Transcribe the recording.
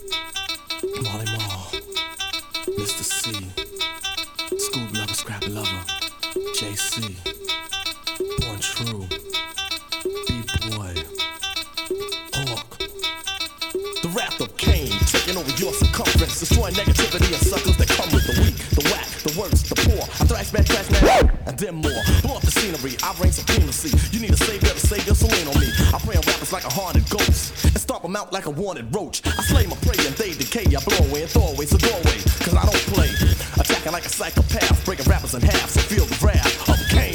Molly Mall, Mr. C, Scoob Lover, Scrap Lover, JC, Born True, B-Boy, Hawk. The wrath of Cain, taking over your circumference, destroying negativity and suckers that come with the weak, the whack, the worst, the poor. I thrash man, and then more. Blow up the scenery, I reign supremacy. You need a savior to save your lean on me. I prey on rappers like a haunted ghost and stomp them out like a wanted roach. I slay my prey and they decay. I blow away and throw away, so go away, cause I don't play. Attacking like a psychopath, breaking rappers in half, so feel the wrath of Cain.